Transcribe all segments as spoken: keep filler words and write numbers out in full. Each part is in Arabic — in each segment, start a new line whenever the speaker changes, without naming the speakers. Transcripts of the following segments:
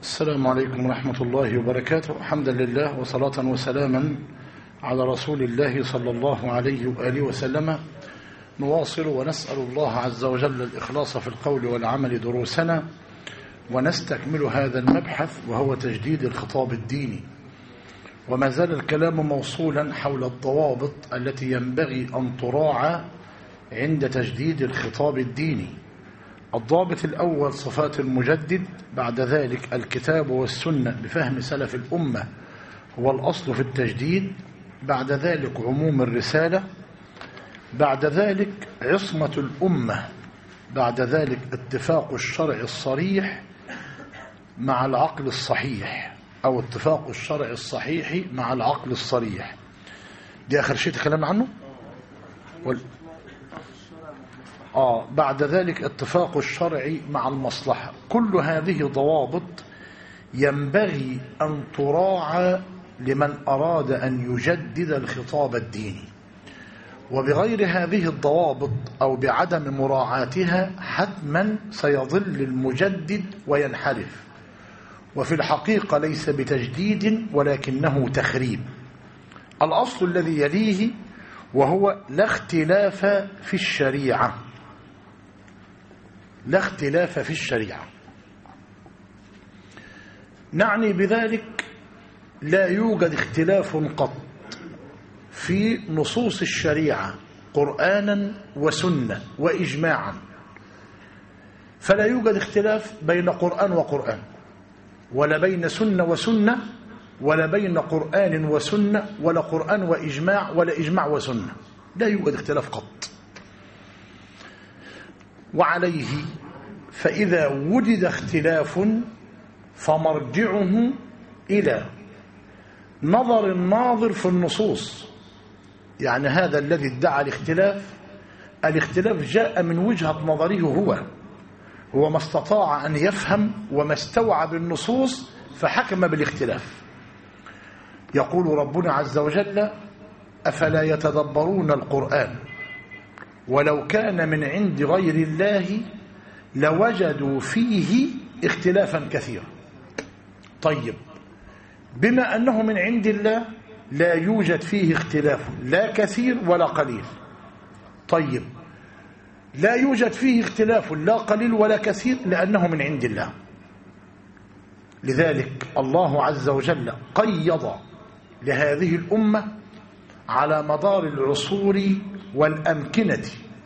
السلام عليكم ورحمة الله وبركاته. حمدا لله وصلاة وسلاما على رسول الله صلى الله عليه وآله وسلم. نواصل ونسأل الله عز وجل الإخلاص في القول والعمل دروسنا، ونستكمل هذا المبحث وهو تجديد الخطاب الديني. وما زال الكلام موصولا حول الضوابط التي ينبغي أن تراعى عند تجديد الخطاب الديني. الضابط الأول صفات المجدد، بعد ذلك الكتاب والسنة بفهم سلف الأمة هو الأصل في التجديد، بعد ذلك عموم الرسالة، بعد ذلك عصمة الأمة، بعد ذلك اتفاق الشرع الصريح مع العقل الصحيح، أو اتفاق الشرع الصحيح مع العقل الصريح. دي آخر شيء تكلمنا عنه. وال... آه بعد ذلك اتفاق الشرع مع المصلحة. كل هذه ضوابط ينبغي أن تراعى لمن أراد أن يجدد الخطاب الديني، وبغير هذه الضوابط أو بعدم مراعاتها حتما سيظل المجدد وينحرف، وفي الحقيقة ليس بتجديد ولكنه تخريب. الأصل الذي يليه وهو لا اختلاف في الشريعة، لا اختلاف في الشريعة. نعني بذلك لا يوجد اختلاف قط في نصوص الشريعة قرآنا وسنة وإجماعا، فلا يوجد اختلاف بين قرآن وقرآن، ولا بين سنة وسنة، ولا بين قرآن وسنة، ولا قرآن وإجماع، ولا إجماع وسنة. لا يوجد اختلاف قط. وعليه فإذا وجد اختلاف فمرجعه إلى نظر الناظر في النصوص. يعني هذا الذي ادعى الاختلاف، الاختلاف جاء من وجهة نظره هو هو ما استطاع أن يفهم وما استوعب النصوص فحكم بالاختلاف. يقول ربنا عز وجل: أفلا يتدبرون القرآن ولو كان من عند غير الله لوجدوا فيه اختلافا كثيرا. طيب، بما أنه من عند الله لا يوجد فيه اختلاف لا كثير ولا قليل. طيب، لا يوجد فيه اختلاف لا قليل ولا كثير لأنه من عند الله. لذلك الله عز وجل قيض لهذه الأمة على مدار العصور والأمكنة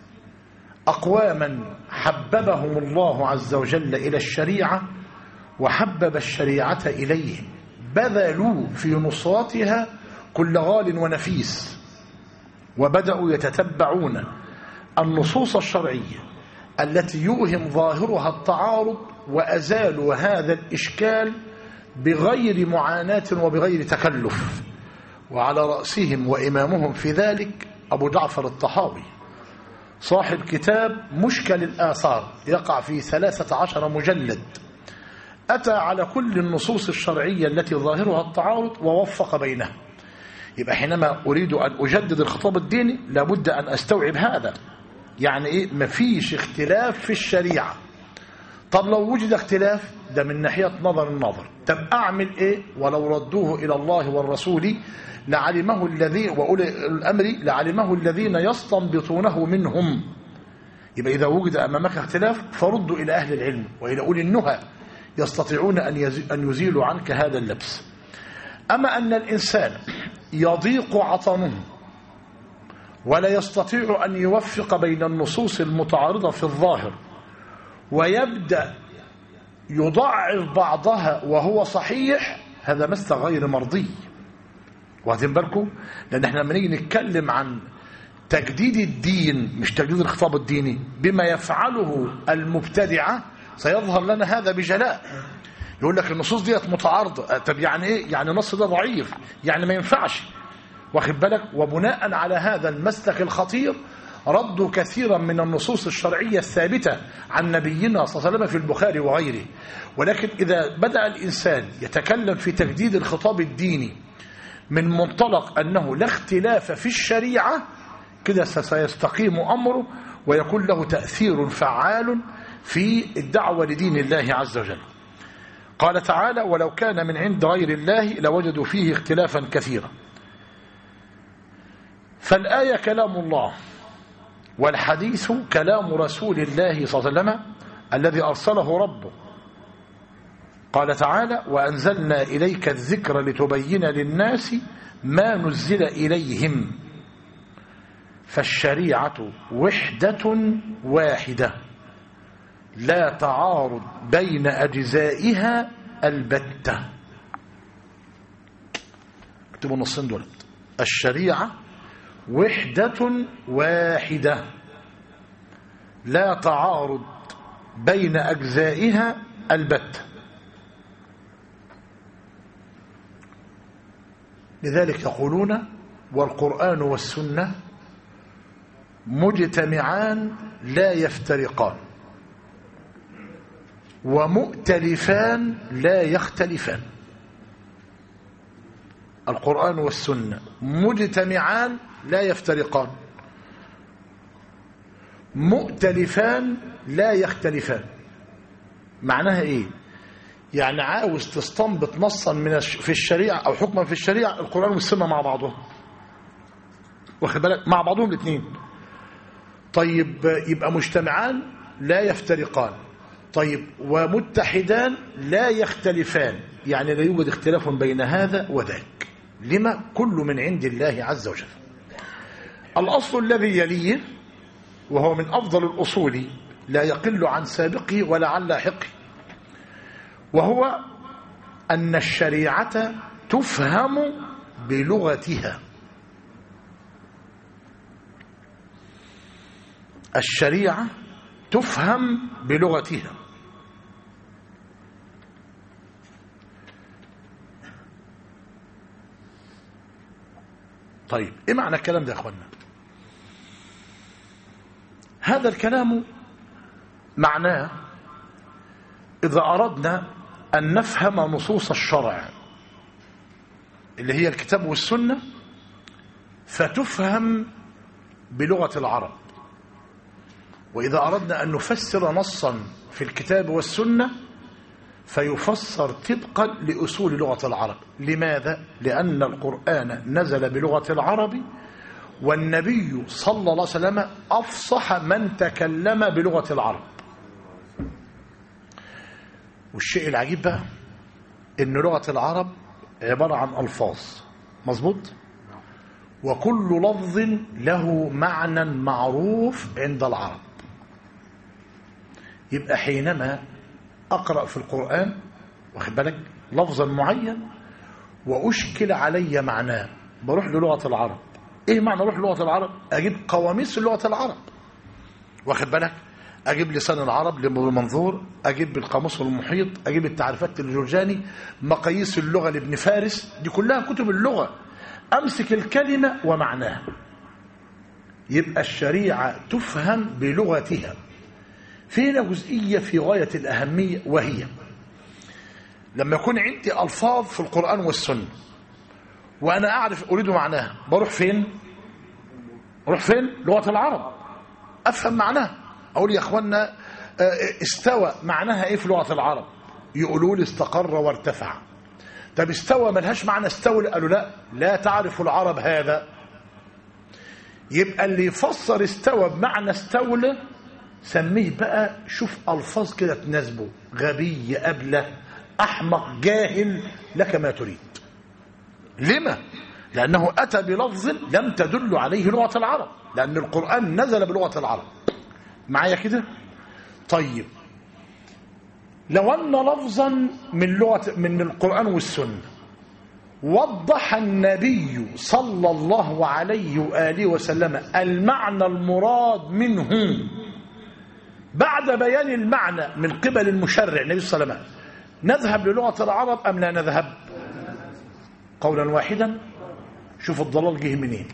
أقواما حببهم الله عز وجل إلى الشريعة وحبب الشريعة إليهم، بذلوا في نصرتها كل غال ونفيس، وبدأوا يتتبعون النصوص الشرعية التي يوهم ظاهرها التعارض، وأزالوا هذا الإشكال بغير معاناة وبغير تكلف. وعلى رأسهم وإمامهم في ذلك أبو جعفر الطحاوي صاحب كتاب مشكل الآثار، يقع في ثلاثة عشر مجلد، أتى على كل النصوص الشرعية التي ظاهرها التعارض ووفق بينها. يبقى حينما أريد أن أجدد الخطاب الديني لابد أن أستوعب هذا. يعني إيه؟ مفيش اختلاف في الشريعة. طب لو وجد اختلاف، ده من ناحية نظر النظر. طب أعمل إيه؟ ولو ردوه إلى الله والرسول لعلمه الذي وأولي الأمر لعلمه الذين يستنبطونه منهم. يبقى إذا وجد أمامك اختلاف فردوا إلى أهل العلم وإلى أولي النهى يستطيعون أن يزيلوا عنك هذا اللبس. أما أن الإنسان يضيق عطنه ولا يستطيع أن يوفق بين النصوص المتعارضة في الظاهر، ويبدأ يضعف بعضها وهو صحيح، هذا مس غير مرضي. واخدين بالكم؟ لأن احنا لما نيجي نتكلم عن تجديد الدين، مش تجديد الخطاب الديني، بما يفعله المبتدعة سيظهر لنا هذا بجلاء. يقول لك النصوص ديت متعارضة. طب يعني ايه؟ يعني النص ده ضعيف، يعني ما ينفعش. واخد بالك؟ وبناء على هذا المسلك الخطير ردوا كثيرا من النصوص الشرعية الثابتة عن نبينا صلى الله عليه وسلم في البخاري وغيره. ولكن إذا بدأ الإنسان يتكلم في تجديد الخطاب الديني من منطلق أنه لا اختلاف في الشريعة، كده سيستقيم أمره ويكون له تأثير فعال في الدعوة لدين الله عز وجل. قال تعالى ولو كان من عند غير الله لوجدوا فيه اختلافا كثيرا. فالآية كلام الله والحديث كلام رسول الله صلى الله عليه وسلم الذي أرسله ربه. قال تعالى وأنزلنا إليك الذكر لتبين للناس ما نزل إليهم. فالشريعة وحدة واحدة لا تعارض بين أجزائها البتة. اكتبوا النصين دول. الشريعة وحدة واحدة لا تعارض بين أجزائها البتة. لذلك يقولون والقرآن والسنة مجتمعان لا يفترقان ومؤتلفان لا يختلفان. القرآن والسنة مجتمعان لا يفترقان مؤتلفان لا يختلفان. معناها ايه؟ يعني عاوز تستنبط نصا من في الشريعة او حكما في الشريعة القرآن والسنة مع بعضهم، واخد بالك، مع بعضهم الاثنين. طيب يبقى مجتمعان لا يفترقان، طيب ومتحدان لا يختلفان، يعني لا يوجد اختلاف بين هذا وذاك. لما؟ كل من عند الله عز وجل. الأصل الذي يليه وهو من أفضل الأصول لا يقل عن سابقه ولا عن لاحقه، وهو أن الشريعة تفهم بلغتها. الشريعة تفهم بلغتها. طيب ايه معنى الكلام ده يا اخوانا؟ هذا الكلام معناه إذا أردنا أن نفهم نصوص الشرع اللي هي الكتاب والسنة فتفهم بلغة العرب، وإذا أردنا أن نفسر نصا في الكتاب والسنة فيفسر طبقا لأصول لغة العرب. لماذا؟ لأن القرآن نزل بلغة العرب، والنبي صلى الله عليه وسلم أفصح من تكلم بلغة العرب. والشيء العجيب بقى إن لغة العرب عبارة عن ألفاظ، مظبوط، وكل لفظ له معنى معروف عند العرب. يبقى حينما أقرأ في القرآن واخد بالك لفظا معين وأشكل علي معناه بروح للغة العرب. إيه معنى أروح للغة العرب؟ أجيب قواميس لغة العرب، واخد بالك، أجيب لسان العرب لمنظور، أجيب القاموس المحيط، أجيب التعريفات للجرجاني، مقاييس اللغة لابن فارس، دي كلها كتب اللغة. أمسك الكلمة ومعناها. يبقى الشريعة تفهم بلغتها. فينا جزئية في غاية الأهمية، وهي لما يكون عندي ألفاظ في القرآن والسنة وأنا أعرف أريد معناها، بروح فين؟ أروح فين؟ لغة العرب، أفهم معناها. أقول يا أخوانا استوى معناها إيه في لغة العرب؟ يقولوا لي استقر وارتفع. طب استوى ملهاش معنى استولى؟ قالوا لا، لا تعرف العرب هذا. يبقى اللي يفسر استوى بمعنى استولى سميه بقى، شوف ألفاظ كده تناسبه، غبي، أبله، أحمق، جاهل، لك ما تريد. لما؟ لأنه أتى بلفظ لم تدل عليه لغة العرب، لأن القرآن نزل بلغة العرب. معايا كده؟ طيب لو أن لفظا من لغة من القرآن والسنة وضح النبي صلى الله عليه وآله وسلم المعنى المراد منه بعد بيان المعنى من قبل المشرع النبي صلى الله عليه وسلم، نذهب للغة العرب أم لا نذهب؟ قولا واحدا. شوف الضلال جه منين.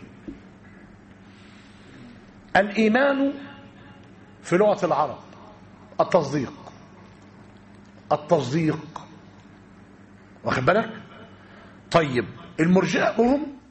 الإيمان في لغة العرب التصديق، التصديق، واخد بالك؟ طيب المرجئة هم